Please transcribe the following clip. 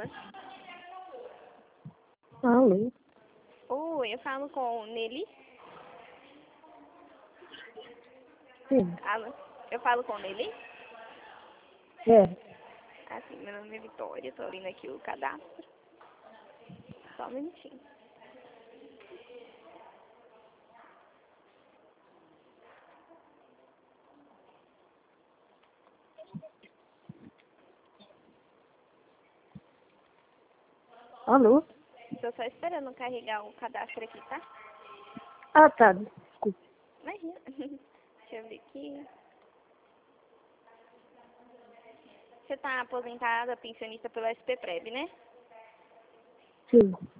Alô? Oi, eu falo com o Nelly. Sim. Alô? Eu falo com o Nelly? É. Assim, meu nome é Vitória, tô abrindo aqui o cadastro. Só um minutinho. Alô? Tô só esperando carregar o cadastro aqui, tá? Ah, tá. Desculpa. Imagina. Deixa eu ver aqui. Você tá aposentada, pensionista pelo SPPREV, né? Sim.